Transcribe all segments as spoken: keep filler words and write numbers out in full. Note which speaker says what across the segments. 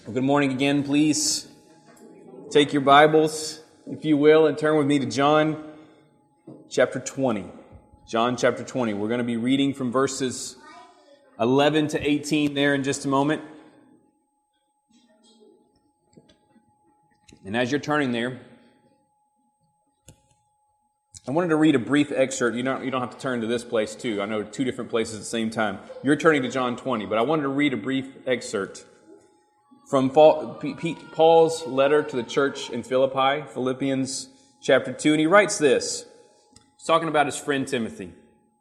Speaker 1: Well, good morning again. Please take your Bibles, if you will, and turn with me to John chapter twenty. John chapter twenty. We're going to be reading from verses eleven to eighteen there in just a moment. And as you're turning there, I wanted to read a brief excerpt. You don't, you don't have to turn to this place too. I know two different places at the same time. You're turning to John twenty, but I wanted to read a brief excerpt from Paul's letter to the church in Philippi, Philippians chapter two, and he writes this. He's talking about his friend Timothy.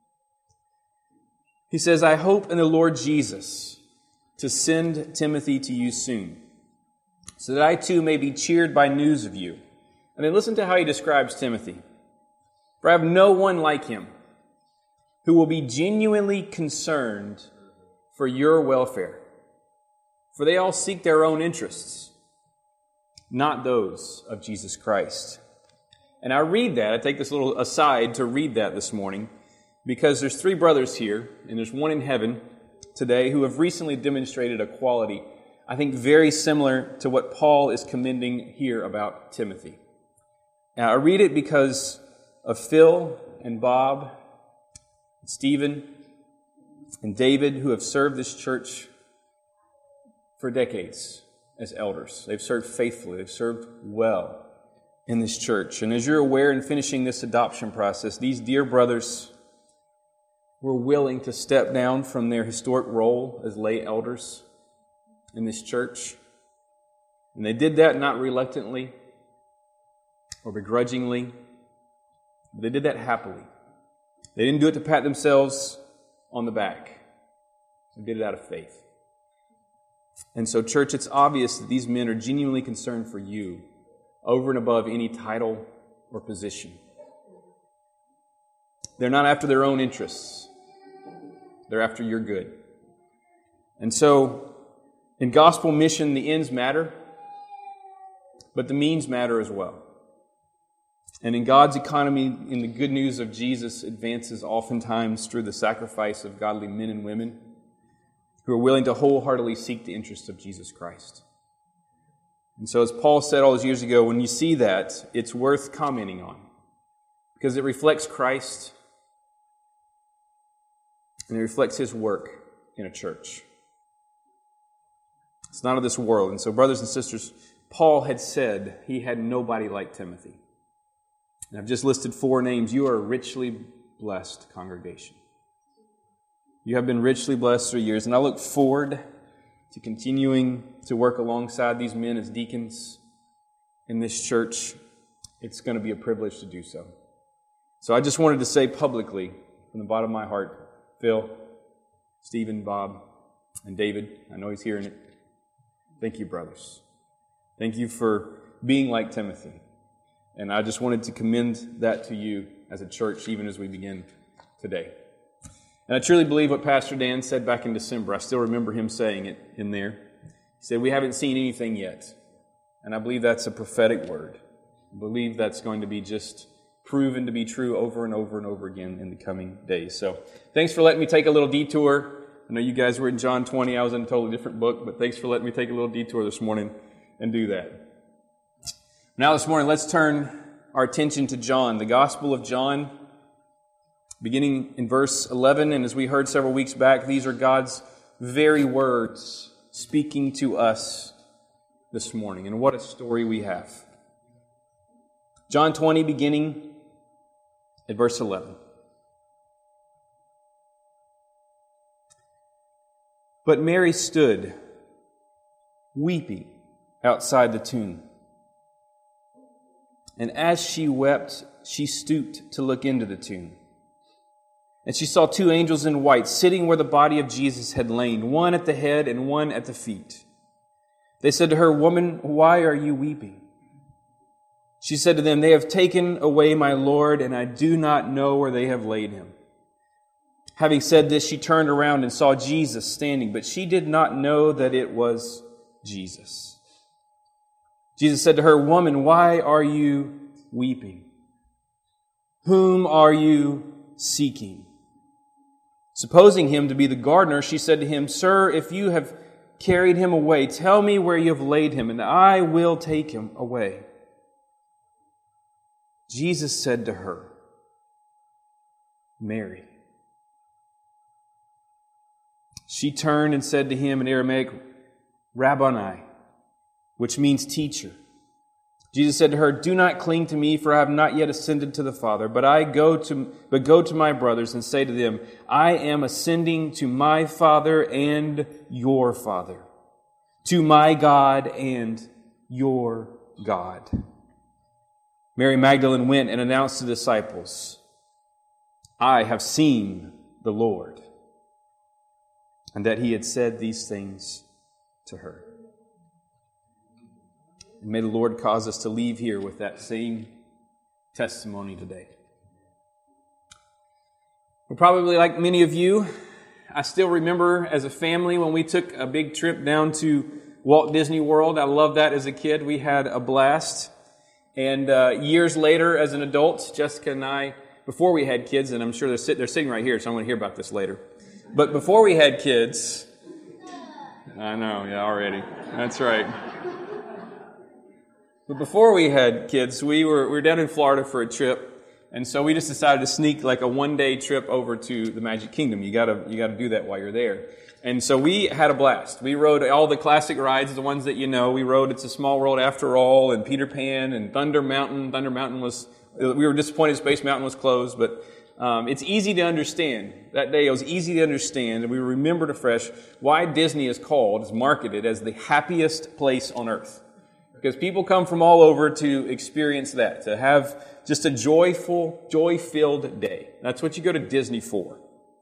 Speaker 1: He says, I hope in the Lord Jesus to send Timothy to you soon, so that I too may be cheered by news of you. And then listen to how he describes Timothy. For I have no one like him who will be genuinely concerned for your welfare. For they all seek their own interests, not those of Jesus Christ. And I read that, I take this little aside to read that this morning, because there's three brothers here, and there's one in heaven today, who have recently demonstrated a quality, I think, very similar to what Paul is commending here about Timothy. Now, I read it because of Phil and Bob, and Stephen, and David, who have served this church for decades as elders. They've served faithfully. They've served well in this church. And as you're aware, in finishing this adoption process, these dear brothers were willing to step down from their historic role as lay elders in this church. And they did that not reluctantly or begrudgingly. They did that happily. They didn't do it to pat themselves on the back. They did it out of faith. And so, church, it's obvious that these men are genuinely concerned for you over and above any title or position. They're not after their own interests. They're after your good. And so, in gospel mission, the ends matter, but the means matter as well. And in God's economy, in the good news of Jesus, advances oftentimes through the sacrifice of godly men and women who are willing to wholeheartedly seek the interests of Jesus Christ. And so as Paul said all those years ago, when you see that, it's worth commenting on, because it reflects Christ and it reflects His work in a church. It's not of this world. And so, brothers and sisters, Paul had said he had nobody like Timothy. And I've just listed four names. You are a richly blessed congregation. You have been richly blessed through years, and I look forward to continuing to work alongside these men as deacons in this church. It's going to be a privilege to do so. So I just wanted to say publicly, from the bottom of my heart, Phil, Stephen, Bob, and David, I know he's hearing it. Thank you, brothers. Thank you for being like Timothy. And I just wanted to commend that to you as a church, even as we begin today. And I truly believe what Pastor Dan said back in December. I still remember him saying it in there. He said, we haven't seen anything yet. And I believe that's a prophetic word. I believe that's going to be just proven to be true over and over and over again in the coming days. So thanks for letting me take a little detour. I know you guys were in John twenty. I was in a totally different book, but thanks for letting me take a little detour this morning and do that. Now this morning, let's turn our attention to John, the Gospel of John, beginning in verse eleven. And as we heard several weeks back, these are God's very words speaking to us this morning. And what a story we have. John twenty, beginning at verse eleven. But Mary stood weeping outside the tomb. And as she wept, she stooped to look into the tomb. And she saw two angels in white sitting where the body of Jesus had lain, one at the head and one at the feet. They said to her, Woman, why are you weeping? She said to them, They have taken away my Lord, and I do not know where they have laid him. Having said this, she turned around and saw Jesus standing, but she did not know that it was Jesus. Jesus said to her, Woman, why are you weeping? Whom are you seeking? Supposing him to be the gardener, she said to him, Sir, if you have carried him away. Tell me where you have laid him, and I will take him away." Jesus said to her, "Mary." She turned and said to him in Aramaic, "Rabboni," which means teacher. Jesus said to her, "Do not cling to me, for I have not yet ascended to the Father, but I go to but go to my brothers and say to them, I am ascending to my Father and your Father, to my God and your God." Mary Magdalene went and announced to the disciples, "I have seen the Lord," and that he had said these things to her. And may the Lord cause us to leave here with that same testimony today. Well, probably like many of you, I still remember as a family when we took a big trip down to Walt Disney World. I loved that as a kid. We had a blast. And uh, years later, as an adult, Jessica and I, before we had kids, and I'm sure they're, sit, they're sitting right here, so I'm going to hear about this later. But before we had kids, I know, yeah, already. That's right. But before we had kids, we were we were down in Florida for a trip, and so we just decided to sneak like a one-day trip over to the Magic Kingdom. You gotta you gotta do that while you're there. And so we had a blast. We rode all the classic rides, the ones that you know. We rode It's a Small World After All, and Peter Pan, and Thunder Mountain. Thunder Mountain was we were disappointed Space Mountain was closed, but um, it's easy to understand. That day it was easy to understand, and we remembered afresh why Disney is called, is marketed as the happiest place on earth. Because people come from all over to experience that, to have just a joyful, joy-filled day. That's what you go to Disney for.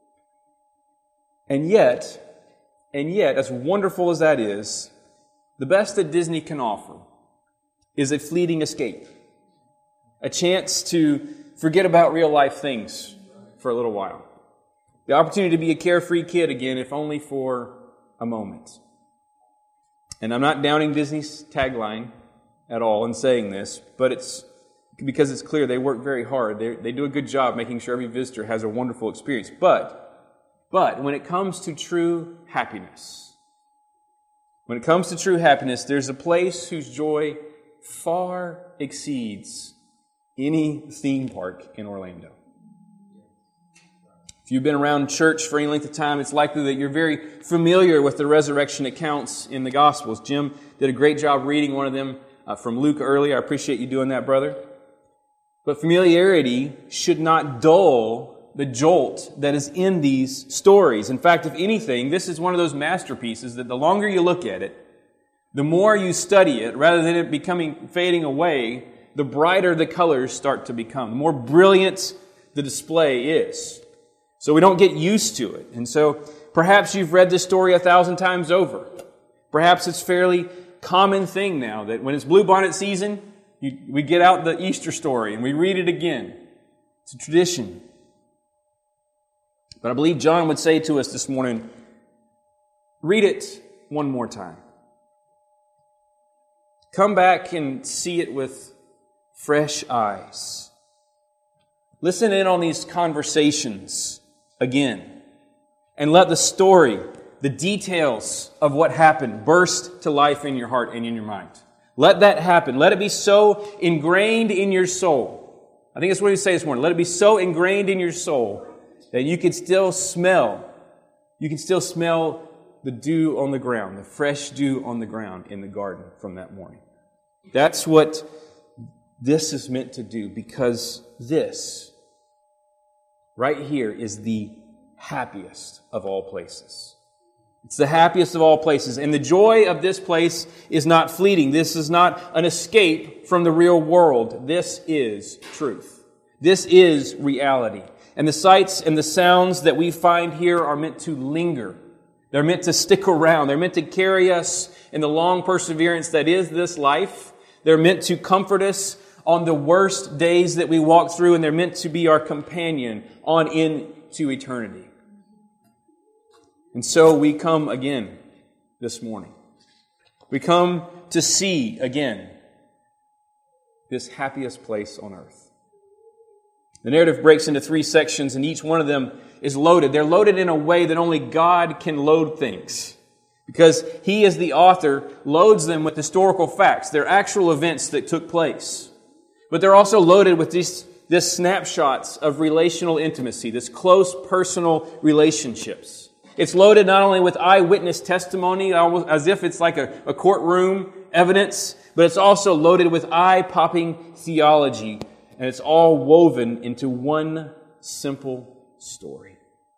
Speaker 1: And yet, and yet, as wonderful as that is, the best that Disney can offer is a fleeting escape. A chance to forget about real-life things for a little while. The opportunity to be a carefree kid again, if only for a moment. And I'm not downing Disney's tagline at all in saying this, but it's because it's clear they work very hard. They they do a good job making sure every visitor has a wonderful experience. But, but when it comes to true happiness, when it comes to true happiness, there's a place whose joy far exceeds any theme park in Orlando. If you've been around church for any length of time, it's likely that you're very familiar with the resurrection accounts in the Gospels. Jim did a great job reading one of them uh, from Luke earlier. I appreciate you doing that, brother. But familiarity should not dull the jolt that is in these stories. In fact, if anything, this is one of those masterpieces that the longer you look at it, the more you study it, rather than it becoming fading away, the brighter the colors start to become, the more brilliant the display is. So we don't get used to it. And so perhaps you've read this story a thousand times over. Perhaps it's a fairly common thing now that when it's bluebonnet season, you, we get out the Easter story and we read it again. It's a tradition. But I believe John would say to us this morning, read it one more time. Come back and see it with fresh eyes. Listen in on these conversations again. And let the story, the details of what happened, burst to life in your heart and in your mind. Let that happen. Let it be so ingrained in your soul. I think that's what we say this morning. Let it be so ingrained in your soul that you can still smell, you can still smell the dew on the ground, the fresh dew on the ground in the garden from that morning. That's what this is meant to do, because this right here is the happiest of all places. It's the happiest of all places. And the joy of this place is not fleeting. This is not an escape from the real world. This is truth. This is reality. And the sights and the sounds that we find here are meant to linger. They're meant to stick around. They're meant to carry us in the long perseverance that is this life. They're meant to comfort us on the worst days that we walk through, and they're meant to be our companion on into eternity. And so we come again this morning. We come to see again this happiest place on earth. The narrative breaks into three sections, and each one of them is loaded. They're loaded in a way that only God can load things. because he, as the author, loads them with historical facts. They're actual events that took place. But they're also loaded with these, this snapshots of relational intimacy, this close personal relationships. It's loaded not only with eyewitness testimony, almost as if it's like a, a courtroom evidence, but it's also loaded with eye-popping theology. And it's all woven into one simple story.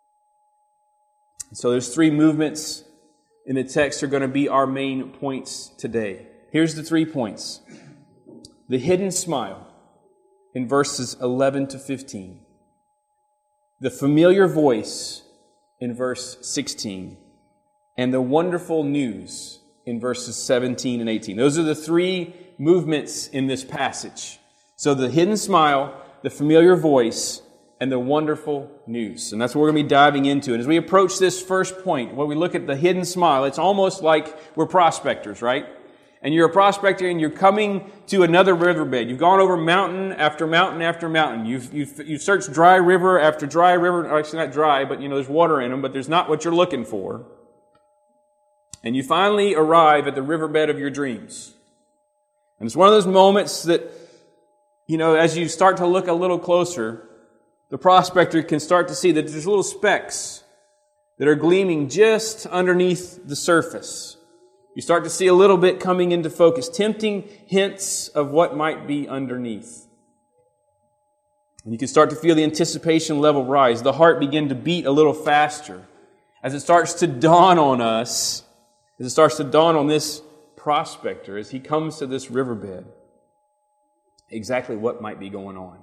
Speaker 1: So there's three movements in the text are going to be our main points today. Here's the three points. The hidden smile in verses eleven to fifteen. The familiar voice in verse sixteen. And the wonderful news in verses seventeen and eighteen. Those are the three movements in this passage. So the hidden smile, the familiar voice, and the wonderful news. And that's what we're going to be diving into. And as we approach this first point, when we look at the hidden smile, it's almost like we're prospectors, right? And you're a prospector and you're coming to another riverbed. You've gone over mountain after mountain after mountain. You've, you've, you've searched dry river after dry river. Actually, not dry, but you know, there's water in them, but there's not what you're looking for. And you finally arrive at the riverbed of your dreams. And it's one of those moments that, you know, as you start to look a little closer, the prospector can start to see that there's little specks that are gleaming just underneath the surface. You start to see a little bit coming into focus, tempting hints of what might be underneath. And you can start to feel the anticipation level rise. The heart begin to beat a little faster as it starts to dawn on us, as it starts to dawn on this prospector as he comes to this riverbed, exactly what might be going on.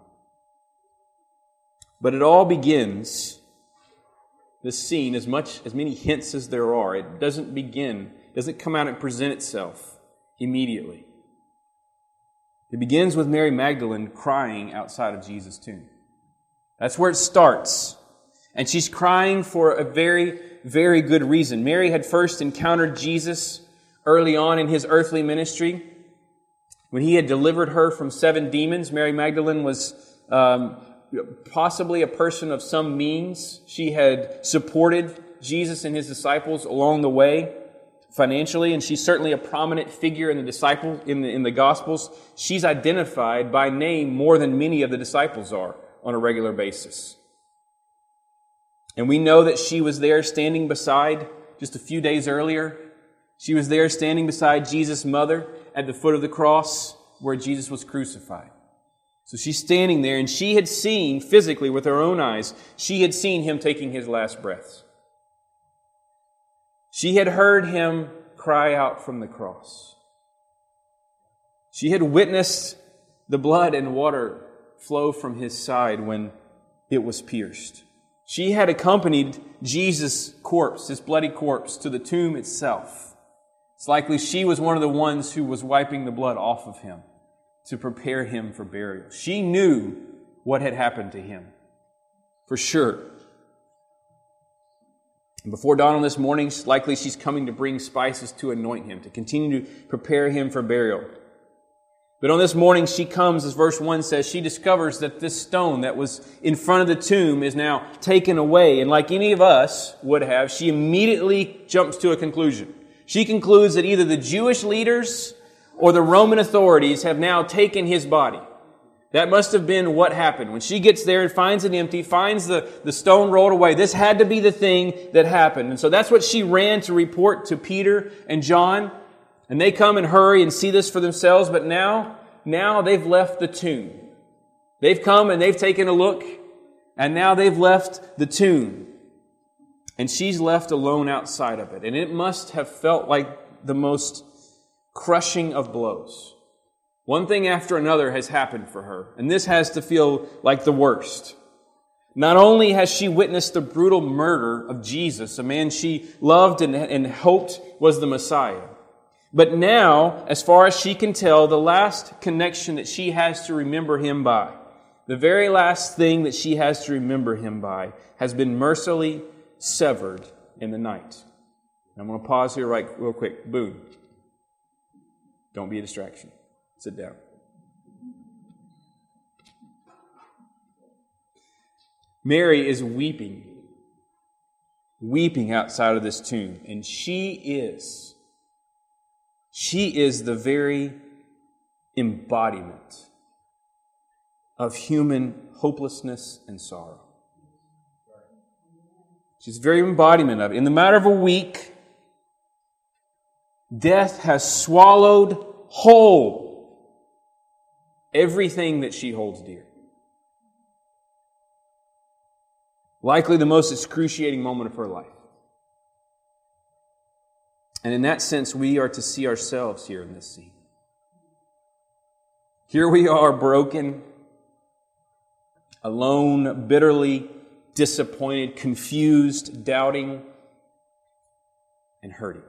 Speaker 1: But it all begins, this scene, as much as many hints as there are, it doesn't begin, doesn't come out and present itself immediately. It begins with Mary Magdalene crying outside of Jesus' tomb. That's where it starts. And she's crying for a very, very good reason. Mary had first encountered Jesus early on in his earthly ministry. When he had delivered her from seven demons, Mary Magdalene was um, possibly a person of some means. She had supported Jesus and his disciples along the way financially, and she's certainly a prominent figure in the disciple in the in the Gospels. She's identified by name more than many of the disciples are on a regular basis. And we know that she was there standing beside, just a few days earlier, she was there standing beside Jesus' mother at the foot of the cross where Jesus was crucified. So she's standing there, and she had seen physically with her own eyes, she had seen him taking his last breaths. She had heard him cry out from the cross. She had witnessed the blood and water flow from his side when it was pierced. She had accompanied Jesus' corpse, his bloody corpse, to the tomb itself. It's likely she was one of the ones who was wiping the blood off of him to prepare him for burial. She knew what had happened to him, for sure. And before dawn on this morning, likely she's coming to bring spices to anoint him, to continue to prepare him for burial. But on this morning, she comes, as verse one says, she discovers that this stone that was in front of the tomb is now taken away. And like any of us would have, she immediately jumps to a conclusion. She concludes that either the Jewish leaders or the Roman authorities have now taken his body. That must have been what happened. When she gets there and finds it empty, finds the, the stone rolled away, this had to be the thing that happened. And so that's what she ran to report to Peter and John. And they come and hurry and see this for themselves. But now, now they've left the tomb. They've come and they've taken a look. And now they've left the tomb. And she's left alone outside of it. And it must have felt like the most crushing of blows. One thing after another has happened for her, and this has to feel like the worst. Not only has she witnessed the brutal murder of Jesus, a man she loved and, and hoped was the Messiah, but now, as far as she can tell, the last connection that she has to remember him by, the very last thing that she has to remember him by, has been mercifully severed in the night. And I'm going to pause here right real quick. Boone. Don't be a distraction. Sit down. Mary is weeping weeping outside of this tomb. And she is, she is the very embodiment of human hopelessness and sorrow. She's the very embodiment of it. In the matter of a week, death has swallowed whole everything that she holds dear. Likely the most excruciating moment of her life. And in that sense, we are to see ourselves here in this scene. Here we are, broken, alone, bitterly disappointed, confused, doubting, and hurting.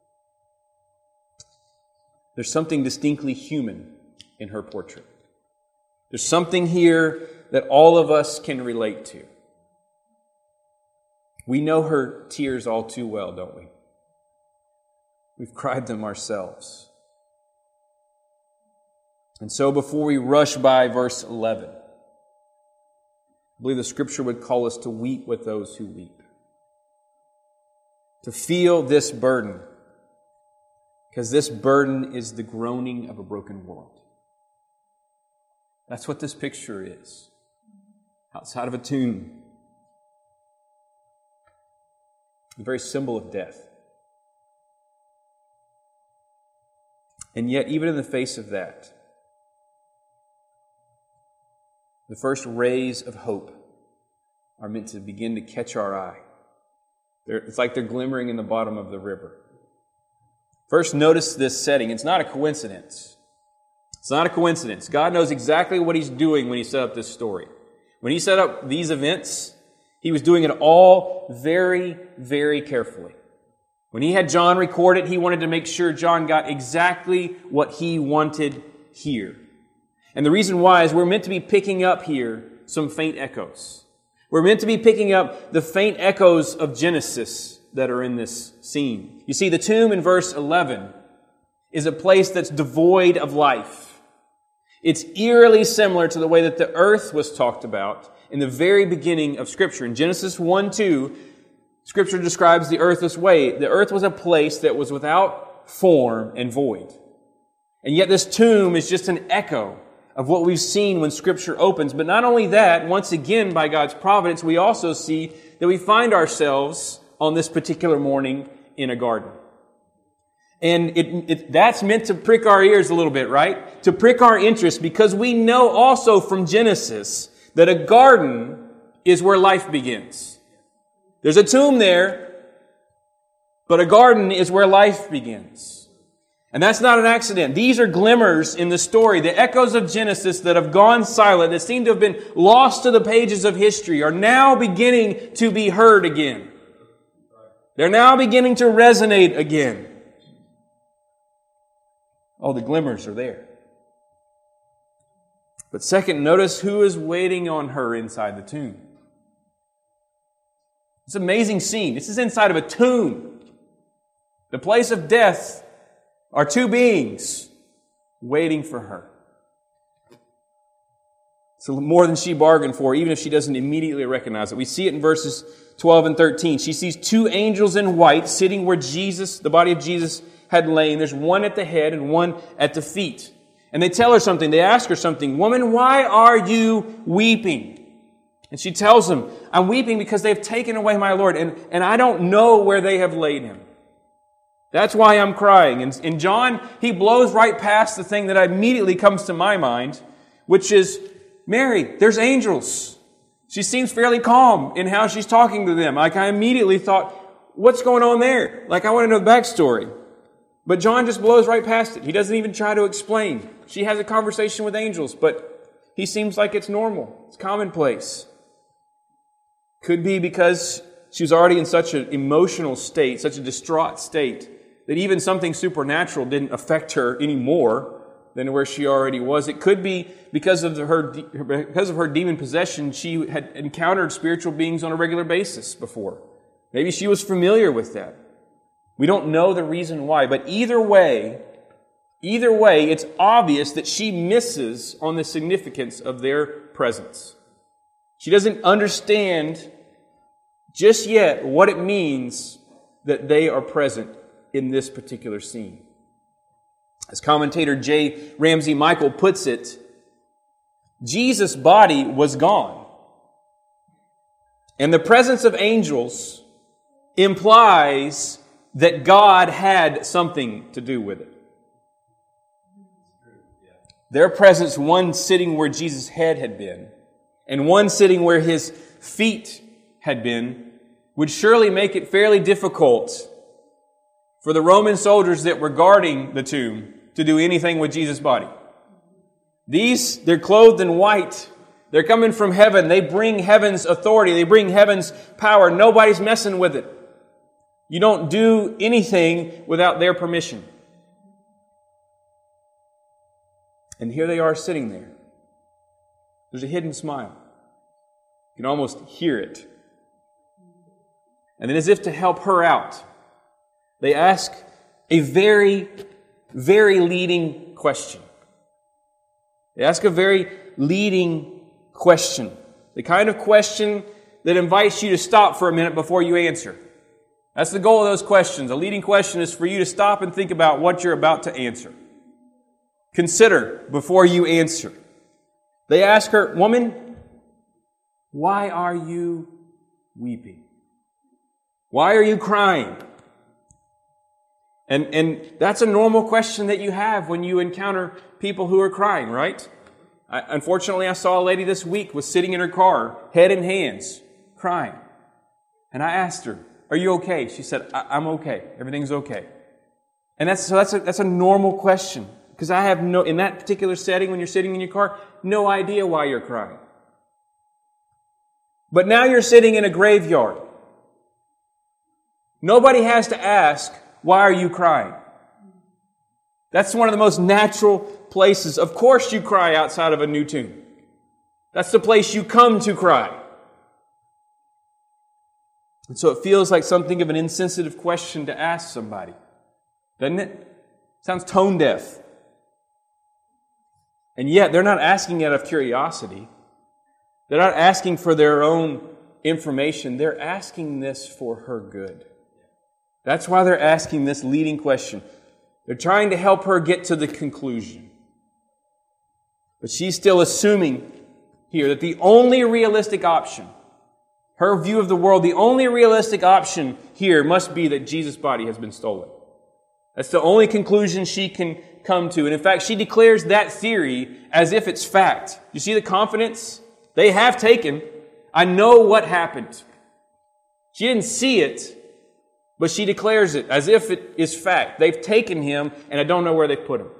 Speaker 1: There's something distinctly human in her portrait. There's something here that all of us can relate to. We know her tears all too well, don't we? We've cried them ourselves. And so before we rush by verse eleven, I believe the Scripture would call us to weep with those who weep. To feel this burden, because this burden is the groaning of a broken world. That's what this picture is. Outside of a tomb. The very symbol of death. And yet, even in the face of that, the first rays of hope are meant to begin to catch our eye. They're, it's like they're glimmering in the bottom of the river. First, notice this setting. It's not a coincidence. It's not a coincidence. God knows exactly what He's doing when He set up this story. When He set up these events, He was doing it all very, very carefully. When He had John record it, He wanted to make sure John got exactly what he wanted here. And the reason why is we're meant to be picking up here some faint echoes. We're meant to be picking up the faint echoes of Genesis that are in this scene. You see, the tomb in verse eleven is a place that's devoid of life. It's eerily similar to the way that the earth was talked about in the very beginning of Scripture. In Genesis one two, Scripture describes the earth this way. The earth was a place that was without form and void. And yet this tomb is just an echo of what we've seen when Scripture opens. But not only that, once again, by God's providence, we also see that we find ourselves on this particular morning in a garden. And it, it, that's meant to prick our ears a little bit, right? To prick our interest, because we know also from Genesis that a garden is where life begins. There's a tomb there, but a garden is where life begins. And that's not an accident. These are glimmers in the story. The echoes of Genesis that have gone silent, that seem to have been lost to the pages of history, are now beginning to be heard again. They're now beginning to resonate again. Oh, the glimmers are there. But second, notice who is waiting on her inside the tomb. It's an amazing scene. This is inside of a tomb. The place of death are two beings waiting for her. It's more than she bargained for, even if she doesn't immediately recognize it. We see it in verses twelve and thirteen. She sees two angels in white sitting where Jesus, the body of Jesus, had lain. There's one at the head and one at the feet. And they tell her something. They ask her something. Woman, why are you weeping? And she tells them, I'm weeping because they've taken away my Lord, and, and I don't know where they have laid Him. That's why I'm crying. And, and John, he blows right past the thing that immediately comes to my mind, which is, Mary, there's angels. She seems fairly calm in how she's talking to them. Like I immediately thought, what's going on there? Like I want to know the backstory. But John just blows right past it. He doesn't even try to explain. She has a conversation with angels, but he seems like it's normal. It's commonplace. Could be because she was already in such an emotional state, such a distraught state, that even something supernatural didn't affect her any more than where she already was. It could be because of her, because of her demon possession, she had encountered spiritual beings on a regular basis before. Maybe she was familiar with that. We don't know the reason why, but either way, either way, it's obvious that she misses on the significance of their presence. She doesn't understand just yet what it means that they are present in this particular scene. As commentator J. Ramsey Michael puts it, Jesus' body was gone. And the presence of angels implies that God had something to do with it. Their presence, one sitting where Jesus' head had been, and one sitting where his feet had been, would surely make it fairly difficult for the Roman soldiers that were guarding the tomb to do anything with Jesus' body. These, they're clothed in white. They're coming from heaven. They bring heaven's authority. They bring heaven's power. Nobody's messing with it. You don't do anything without their permission. And here they are sitting there. There's a hidden smile. You can almost hear it. And then as if to help her out, they ask a very, very leading question. They ask a very leading question. The kind of question that invites you to stop for a minute before you answer. That's the goal of those questions. A leading question is for you to stop and think about what you're about to answer. Consider before you answer. They ask her, "Woman, why are you weeping? Why are you crying?" And, and that's a normal question that you have when you encounter people who are crying, right? I, unfortunately, I saw a lady this week was sitting in her car, head in hands, crying. And I asked her, "Are you okay?" She said, I, I'm okay. Everything's okay. And that's, so that's a, that's a normal question. Because I have no, in that particular setting, when you're sitting in your car, no idea why you're crying. But now you're sitting in a graveyard. Nobody has to ask, "Why are you crying?" That's one of the most natural places. Of course you cry outside of a new tomb. That's the place you come to cry. And so it feels like something of an insensitive question to ask somebody. Doesn't it? Sounds tone deaf. And yet they're not asking out of curiosity. They're not asking for their own information. They're asking this for her good. That's why they're asking this leading question. They're trying to help her get to the conclusion. But she's still assuming here that the only realistic option, her view of the world, the only realistic option here must be that Jesus' body has been stolen. That's the only conclusion she can come to. And in fact, she declares that theory as if it's fact. You see the confidence they have taken? I know what happened. She didn't see it, but she declares it as if it is fact. They've taken him, and I don't know where they put him.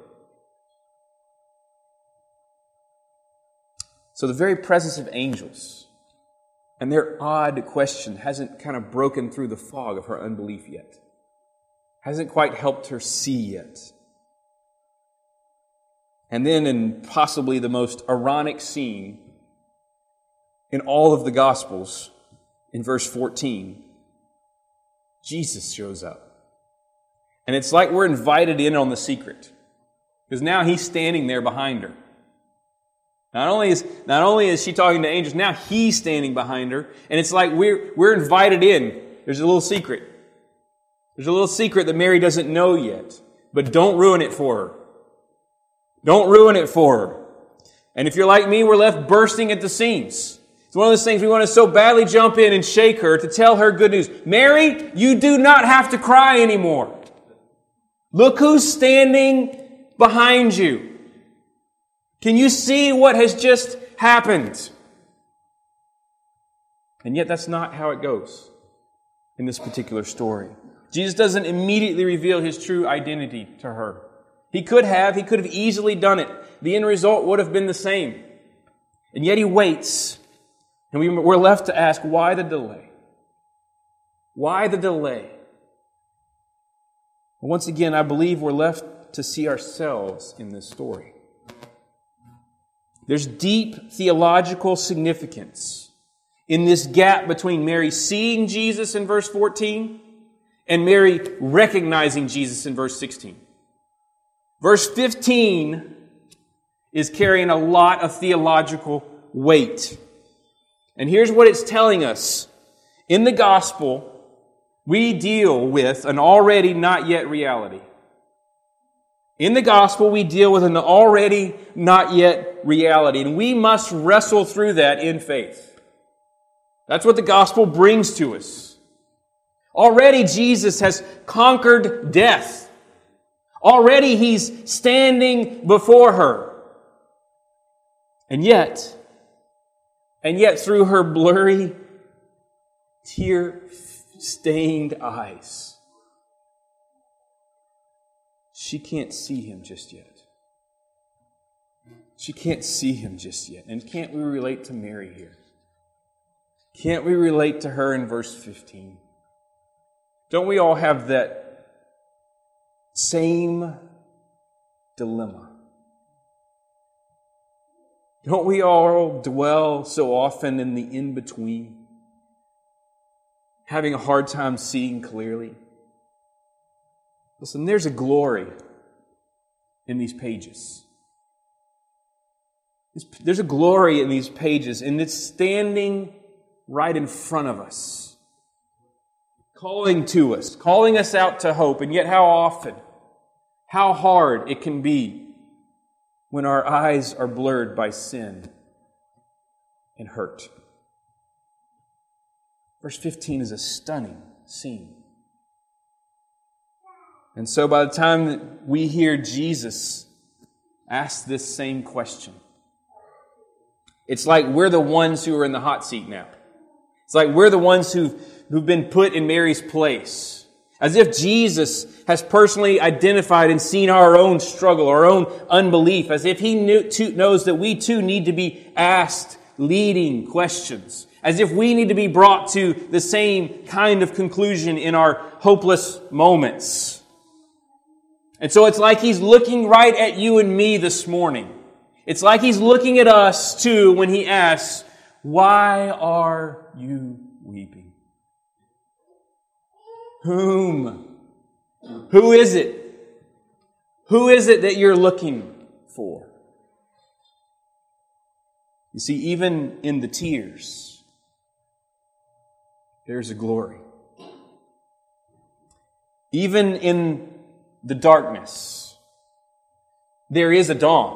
Speaker 1: So the very presence of angels and their odd question hasn't kind of broken through the fog of her unbelief yet. Hasn't quite helped her see yet. And then in possibly the most ironic scene in all of the Gospels, in verse fourteen, Jesus shows up. And it's like we're invited in on the secret. Because now he's standing there behind her. Not only is, not only is she talking to angels, now he's standing behind her. And it's like we're, we're invited in. There's a little secret. There's a little secret that Mary doesn't know yet. But don't ruin it for her. Don't ruin it for her. And if you're like me, we're left bursting at the seams. It's one of those things we want to so badly jump in and shake her to tell her good news. Mary, you do not have to cry anymore. Look who's standing behind you. Can you see what has just happened? And yet that's not how it goes in this particular story. Jesus doesn't immediately reveal his true identity to her. He could have. He could have easily done it. The end result would have been the same. And yet he waits. And we, we're left to ask, why the delay? Why the delay? Once again, I believe we're left to see ourselves in this story. There's deep theological significance in this gap between Mary seeing Jesus in verse fourteen and Mary recognizing Jesus in verse sixteen. Verse fifteen is carrying a lot of theological weight. And here's what it's telling us. In the gospel, we deal with an already not yet reality. In the gospel, we deal with an already not yet reality, and we must wrestle through that in faith. That's what the gospel brings to us. Already Jesus has conquered death. Already He's standing before her. And yet, and yet through her blurry, tear-stained eyes, she can't see Him just yet. She can't see Him just yet. And can't we relate to Mary here? Can't we relate to her in verse fifteen? Don't we all have that same dilemma? Don't we all dwell so often in the in-between, having a hard time seeing clearly? Listen, there's a glory in these pages. There's a glory in these pages, and it's standing right in front of us, calling to us, calling us out to hope. And yet how often, how hard it can be when our eyes are blurred by sin and hurt. Verse fifteen is a stunning scene. And so by the time that we hear Jesus ask this same question, it's like we're the ones who are in the hot seat now. It's like we're the ones who've, who've been put in Mary's place. As if Jesus has personally identified and seen our own struggle, our own unbelief. As if He knew, too, knows that we too need to be asked leading questions. As if we need to be brought to the same kind of conclusion in our hopeless moments. And so it's like He's looking right at you and me this morning. It's like He's looking at us too when He asks, "Why are you weeping? Whom? Who is it? Who is it that you're looking for?" You see, even in the tears, there's a glory. Even in the darkness, there is a dawn.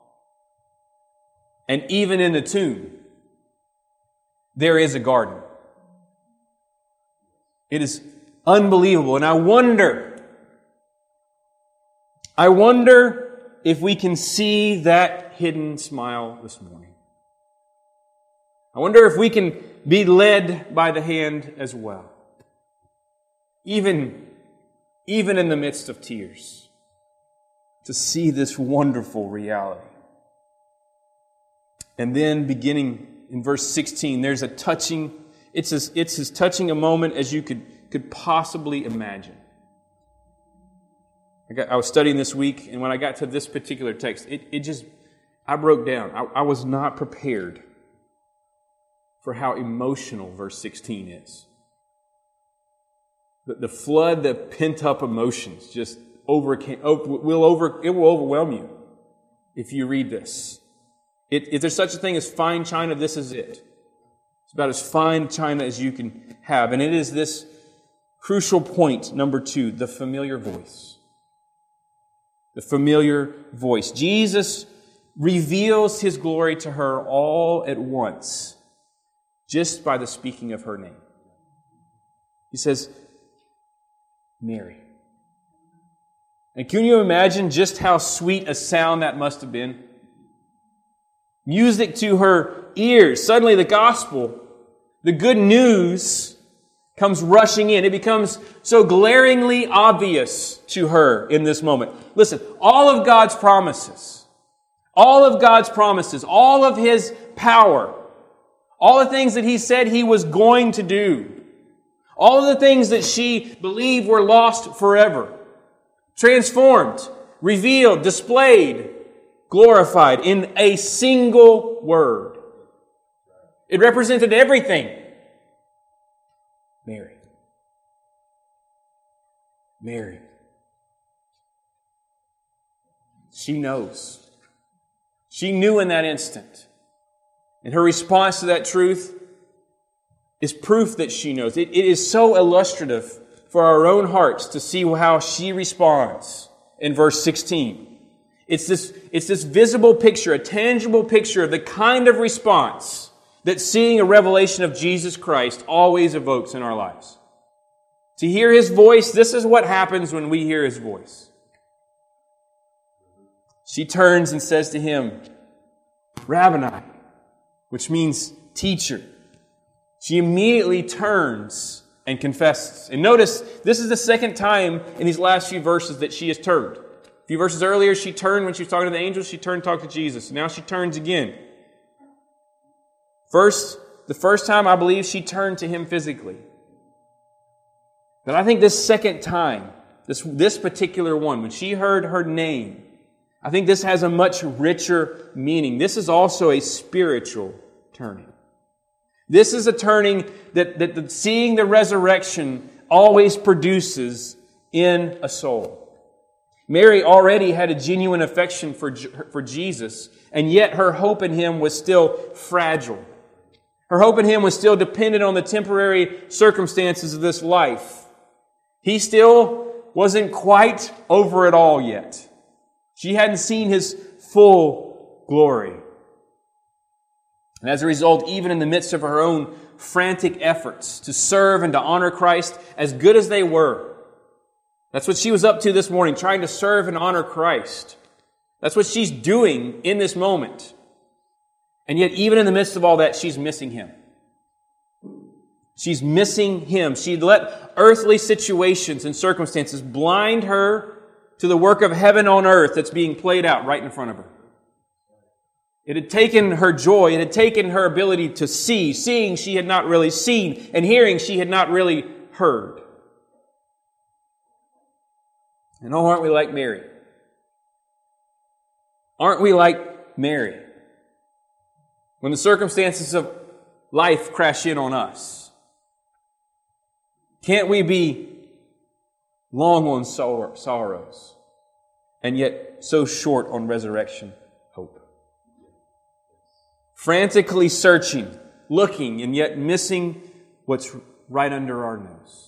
Speaker 1: And even in the tomb, there is a garden. It is unbelievable. And I wonder, I wonder if we can see that hidden smile this morning. I wonder if we can be led by the hand as well. Even, even in the midst of tears, to see this wonderful reality. And then beginning in verse sixteen, there's a touching, it's as, it's as touching a moment as you could, could possibly imagine. I, got, I was studying this week, and when I got to this particular text, it, it just, I broke down. I, I was not prepared for how emotional verse sixteen is. The, the flood of pent-up emotions just overcame, will over, it will overwhelm you if you read this. It, if there's such a thing as fine china, this is it. It's about as fine china as you can have. And it is this crucial point, number two, the familiar voice. The familiar voice. Jesus reveals His glory to her all at once, just by the speaking of her name. He says, "Mary." And can you imagine just how sweet a sound that must have been? Music to her ears. Suddenly the gospel, the good news, comes rushing in. It becomes so glaringly obvious to her in this moment. Listen, all of God's promises, all of God's promises, all of His power, all the things that He said He was going to do, all of the things that she believed were lost forever, transformed, revealed, displayed, glorified in a single word. It represented everything. Mary. Mary. She knows. She knew in that instant. And her response to that truth is proof that she knows. It, it is so illustrative for our own hearts to see how she responds in verse sixteen. It's this, it's this visible picture, a tangible picture of the kind of response that seeing a revelation of Jesus Christ always evokes in our lives. To hear His voice, this is what happens when we hear His voice. She turns and says to Him, Rabboni, which means teacher. She immediately turns and confesses. And notice, this is the second time in these last few verses that she has turned. A few verses earlier, she turned when she was talking to the angels. She turned to talk to Jesus. Now she turns again. First, the first time, I believe she turned to Him physically. But I think this second time, this, this particular one, when she heard her name, I think this has a much richer meaning. This is also a spiritual turning. This is a turning that, that, that seeing the resurrection always produces in a soul. Mary already had a genuine affection for, for Jesus, and yet her hope in Him was still fragile. Her hope in Him was still dependent on the temporary circumstances of this life. He still wasn't quite over it all yet. She hadn't seen His full glory. And as a result, even in the midst of her own frantic efforts to serve and to honor Christ, as good as they were, that's what she was up to this morning, trying to serve and honor Christ. That's what she's doing in this moment. And yet, even in the midst of all that, she's missing Him. She's missing Him. She'd let earthly situations and circumstances blind her to the work of heaven on earth that's being played out right in front of her. It had taken her joy, it had taken her ability to see, seeing she had not really seen, and hearing she had not really heard. And oh, aren't we like Mary? Aren't we like Mary? When the circumstances of life crash in on us, can't we be long on sorrows and yet so short on resurrection hope? Frantically searching, looking, and yet missing what's right under our nose.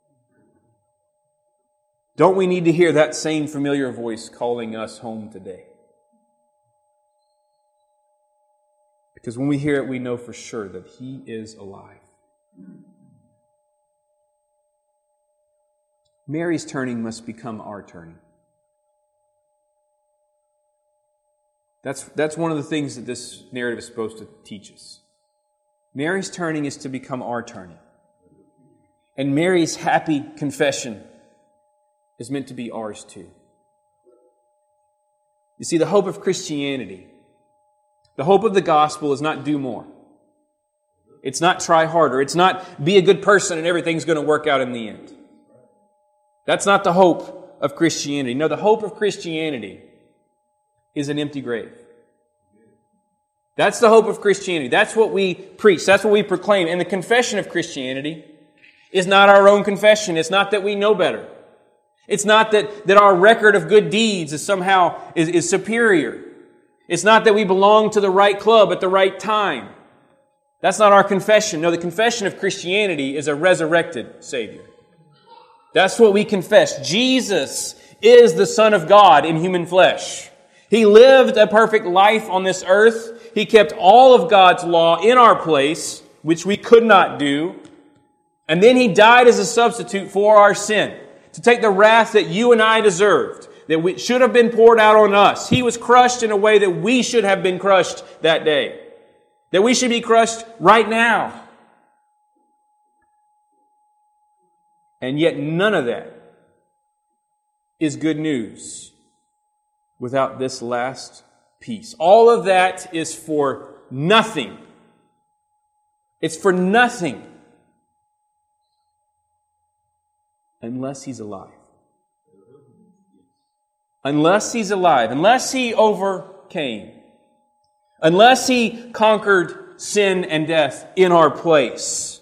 Speaker 1: Don't we need to hear that same familiar voice calling us home today? Because when we hear it, we know for sure that He is alive. Mary's turning must become our turning. That's, that's one of the things that this narrative is supposed to teach us. Mary's turning is to become our turning. And Mary's happy confession is meant to be ours too. You see, the hope of Christianity, the hope of the gospel is not do more. It's not try harder. It's not be a good person and everything's going to work out in the end. That's not the hope of Christianity. No, the hope of Christianity is an empty grave. That's the hope of Christianity. That's what we preach. That's what we proclaim. And the confession of Christianity is not our own confession. It's not that we know better. It's not that, that our record of good deeds is somehow is, is superior. It's not that we belong to the right club at the right time. That's not our confession. No, the confession of Christianity is a resurrected Savior. That's what we confess. Jesus is the Son of God in human flesh. He lived a perfect life on this earth. He kept all of God's law in our place, which we could not do. And then He died as a substitute for our sin, to take the wrath that you and I deserved, that we should have been poured out on us. He was crushed in a way that we should have been crushed that day, that we should be crushed right now. And yet none of that is good news without this last piece. All of that is for nothing. It's for nothing unless He's alive. Unless He's alive. Unless He overcame. Unless He conquered sin and death in our place.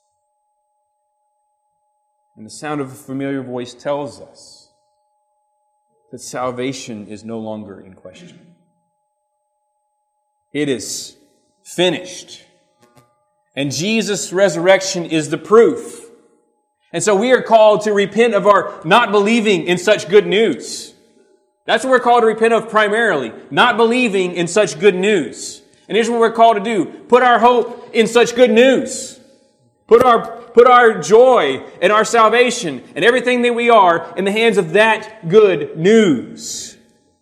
Speaker 1: And the sound of a familiar voice tells us that salvation is no longer in question. It is finished. And Jesus' resurrection is the proof. And so we are called to repent of our not believing in such good news. That's what we're called to repent of primarily. Not believing in such good news. And here's what we're called to do. Put our hope in such good news. Put our, put our joy and our salvation and everything that we are in the hands of that good news.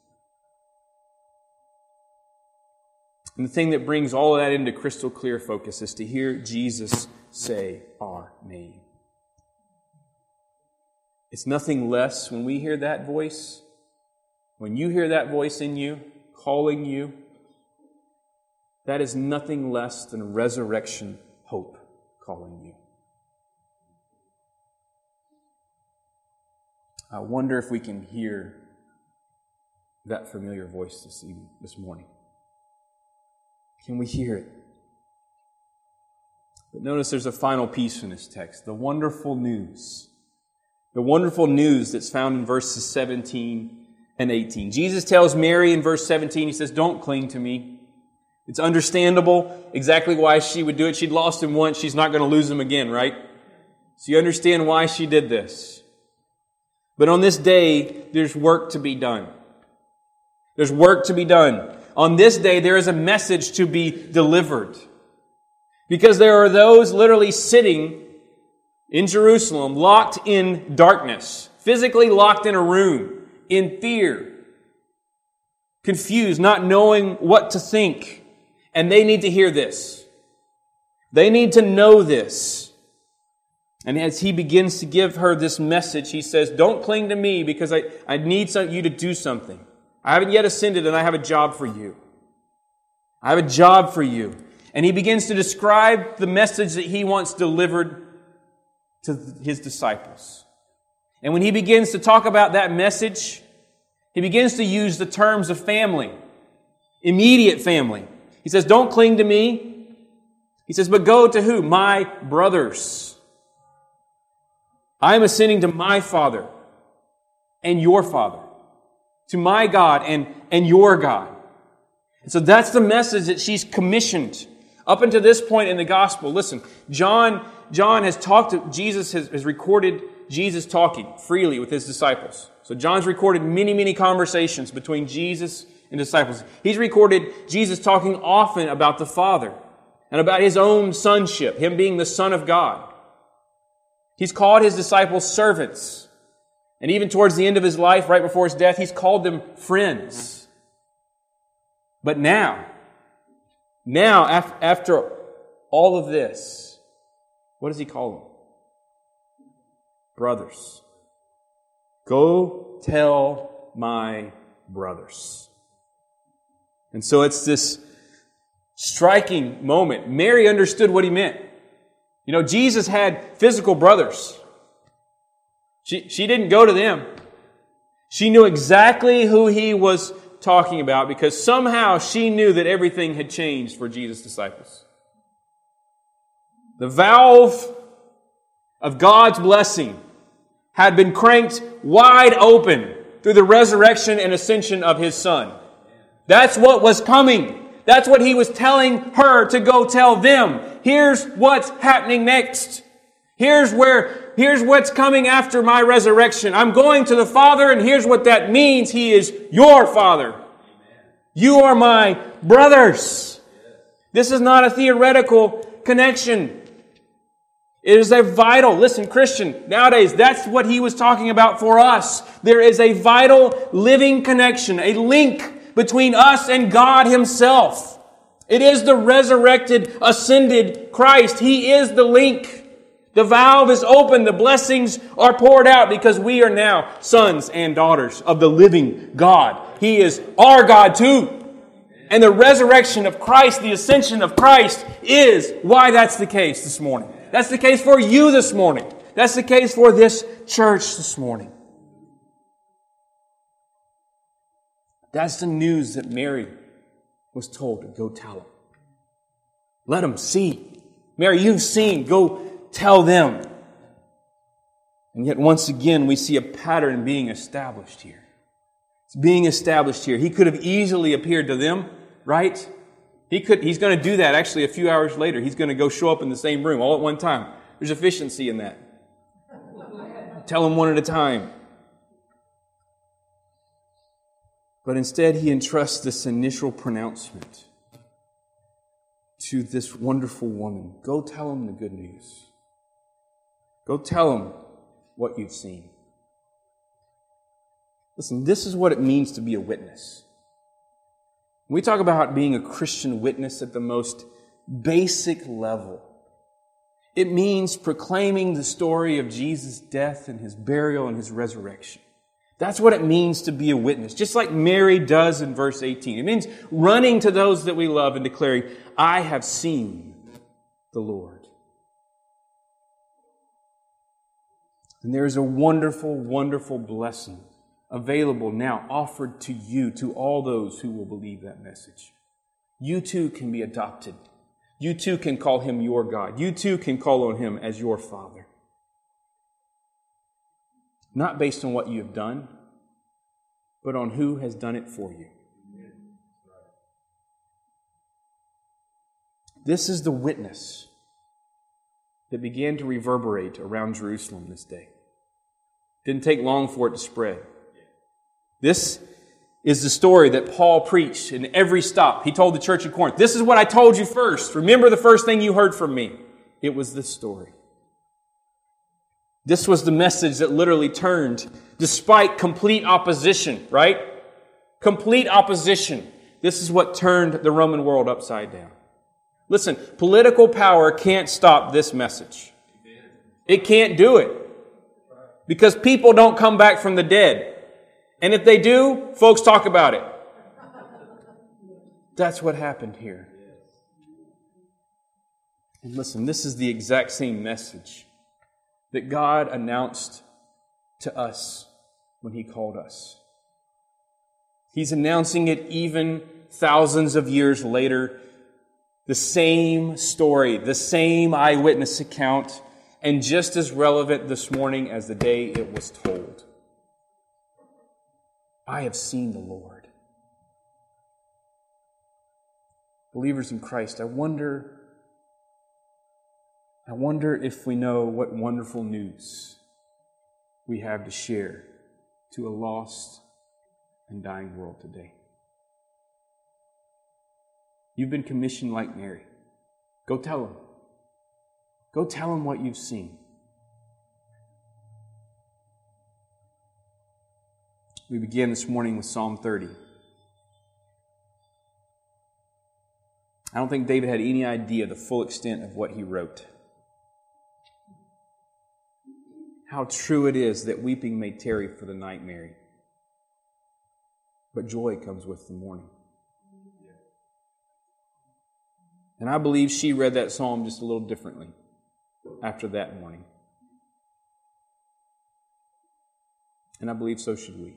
Speaker 1: And the thing that brings all of that into crystal clear focus is to hear Jesus say our name. It's nothing less when we hear that voice, when you hear that voice in you, calling you, that is nothing less than resurrection hope calling you. I wonder if we can hear that familiar voice this evening, this morning. Can we hear it? But notice there's a final piece in this text, the wonderful news. The wonderful news that's found in verses seventeen and eighteen. Jesus tells Mary in verse seventeen, He says, don't cling to me. It's understandable exactly why she would do it. She'd lost him once. She's not going to lose him again, right? So you understand why she did this. But on this day, there's work to be done. There's work to be done. On this day, there is a message to be delivered. Because there are those literally sitting in Jerusalem, locked in darkness, physically locked in a room, in fear, confused, not knowing what to think. And they need to hear this. They need to know this. And as he begins to give her this message, he says, don't cling to me because I, I need some, you to do something. I haven't yet ascended and I have a job for you. I have a job for you. And he begins to describe the message that he wants delivered to his disciples. And when he begins to talk about that message, he begins to use the terms of family, immediate family. He says, don't cling to me. He says, but go to who? My brothers. I am ascending to my Father and your Father, to my God and, and your God. And so that's the message that she's commissioned. Up until this point in the gospel, listen, John, John has talked to, Jesus has, has recorded Jesus talking freely with his disciples. So John's recorded many, many conversations between Jesus and disciples. He's recorded Jesus talking often about the Father and about his own sonship, him being the Son of God. He's called his disciples servants. And even towards the end of his life, right before his death, he's called them friends. But now, now, after all of this, what does he call them? Brothers. Go tell my brothers. And so it's this striking moment. Mary understood what he meant. You know, Jesus had physical brothers. She, she didn't go to them. She knew exactly who he was talking about because somehow she knew that everything had changed for Jesus' disciples. The valve of God's blessing had been cranked wide open through the resurrection and ascension of His Son. That's what was coming. That's what He was telling her to go tell them. Here's what's happening next. Here's where, here's what's coming after my resurrection. I'm going to the Father, and here's what that means. He is your Father. You are my brothers. This is not a theoretical connection. It is a vital, listen, Christian, nowadays, that's what he was talking about for us. There is a vital living connection, a link between us and God Himself. It is the resurrected, ascended Christ. He is the link. The valve is open. The blessings are poured out because we are now sons and daughters of the living God. He is our God too. And the resurrection of Christ, the ascension of Christ is why that's the case this morning. That's the case for you this morning. That's the case for this church this morning. That's the news that Mary was told to go tell them. Let them see. Mary, you've seen. Go tell them. And yet once again, we see a pattern being established here. It's being established here. He could have easily appeared to them, right? He could, he's going to do that actually a few hours later. He's going to go show up in the same room all at one time. There's efficiency in that. Tell them one at a time. But instead, he entrusts this initial pronouncement to this wonderful woman. Go tell them the good news. Go tell them what you've seen. Listen, this is what it means to be a witness. When we talk about being a Christian witness at the most basic level, it means proclaiming the story of Jesus' death and his burial and his resurrection. That's what it means to be a witness, just like Mary does in verse eighteen. It means running to those that we love and declaring, I have seen the Lord. And there is a wonderful, wonderful blessing available now, offered to you, to all those who will believe that message. You too can be adopted. You too can call him your God. You too can call on him as your Father. Not based on what you have done, but on who has done it for you. This is the witness that began to reverberate around Jerusalem this day. Didn't take long for it to spread. This is the story that Paul preached in every stop. He told the church at Corinth, this is what I told you first. Remember the first thing you heard from me. It was this story. This was the message that literally turned, despite complete opposition, right? Complete opposition. This is what turned the Roman world upside down. Listen, political power can't stop this message. It can't do it. Because people don't come back from the dead. And if they do, folks talk about it. That's what happened here. And listen, this is the exact same message that God announced to us when He called us. He's announcing it even thousands of years later. The same story, the same eyewitness account, and just as relevant this morning as the day it was told. I have seen the Lord. Believers in Christ, I wonder, I wonder if we know what wonderful news we have to share to a lost and dying world today. You've been commissioned like Mary. Go tell them. Go tell them what you've seen. We begin this morning with Psalm thirty. I don't think David had any idea the full extent of what he wrote. How true it is that weeping may tarry for the night, Mary, but joy comes with the morning. And I believe she read that psalm just a little differently after that morning. And I believe so should we.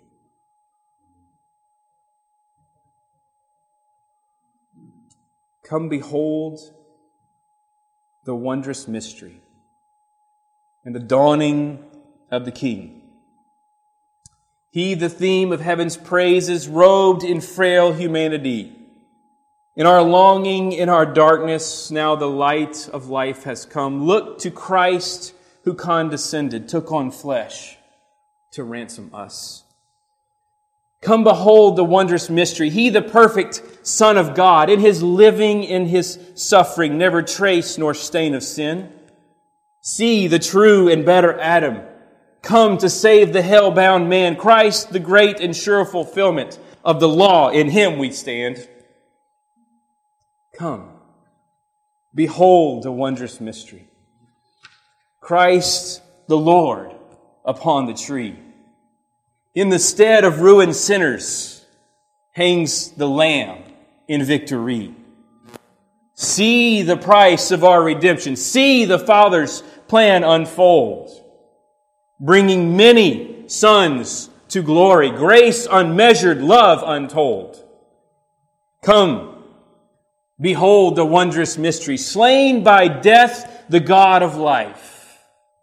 Speaker 1: Come behold the wondrous mystery and the dawning of the King. He, the theme of heaven's praises, robed in frail humanity. In our longing, in our darkness, now the light of life has come. Look to Christ who condescended, took on flesh to ransom us. Come behold the wondrous mystery. He, the perfect Son of God, in His living, in His suffering, never trace nor stain of sin. See the true and better Adam, come to save the hell-bound man. Christ, the great and sure fulfillment of the law. In Him we stand. Come, behold the wondrous mystery. Christ the Lord upon the tree. In the stead of ruined sinners hangs the Lamb in victory. See the price of our redemption. See the Father's plan unfold, bringing many sons to glory, grace unmeasured, love untold. Come, behold the wondrous mystery, slain by death, the God of life.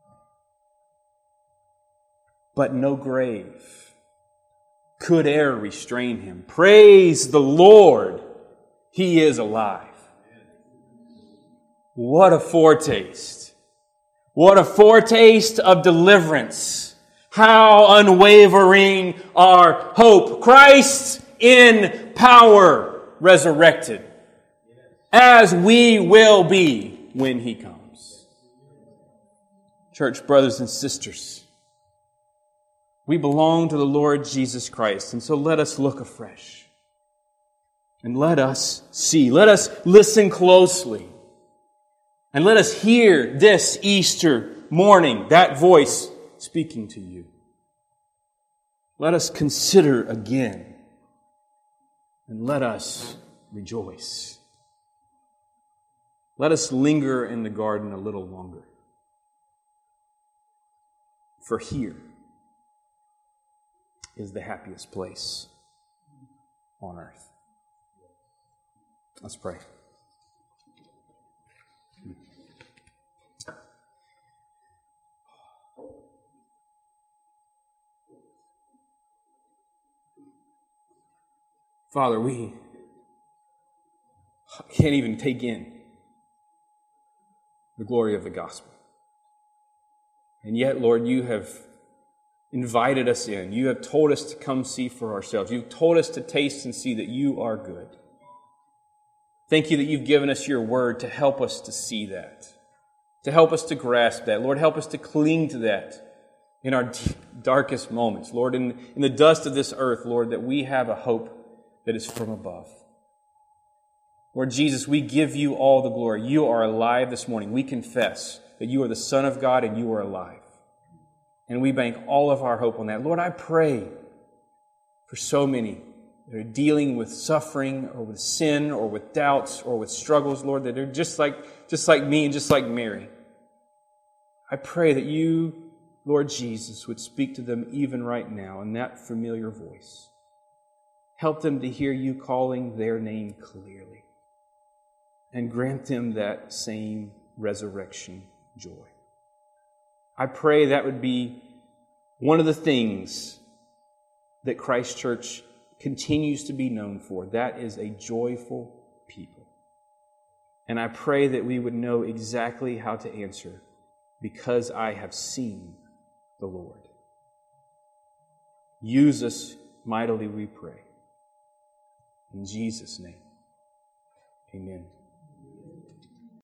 Speaker 1: But no grave could e'er restrain Him. Praise the Lord. He is alive. What a foretaste. What a foretaste of deliverance. How unwavering our hope. Christ in power, resurrected, as we will be when He comes. Church brothers and sisters, we belong to the Lord Jesus Christ, and so let us look afresh. And let us see, let us listen closely. And let us hear this Easter morning, that voice speaking to you. Let us consider again, and let us rejoice. Let us linger in the garden a little longer. For here is the happiest place on earth. Let's pray. Father, we can't even take in the glory of the gospel. And yet, Lord, you have invited us in. You have told us to come see for ourselves. You've told us to taste and see that you are good. Thank you that you've given us your word to help us to see that, to help us to grasp that. Lord, help us to cling to that in our darkest moments. Lord, in, in the dust of this earth, Lord, that we have a hope that is from above. Lord Jesus, we give you all the glory. You are alive this morning. We confess that you are the Son of God and you are alive. And we bank all of our hope on that. Lord, I pray for so many that are dealing with suffering or with sin or with doubts or with struggles, Lord, that are just like, just like me and just like Mary. I pray that you, Lord Jesus, would speak to them even right now in that familiar voice. Help them to hear you calling their name clearly. And grant them that same resurrection joy. I pray that would be one of the things that Christ Church continues to be known for. That is a joyful people. And I pray that we would know exactly how to answer, because I have seen the Lord. Use us mightily, we pray. In Jesus' name, amen.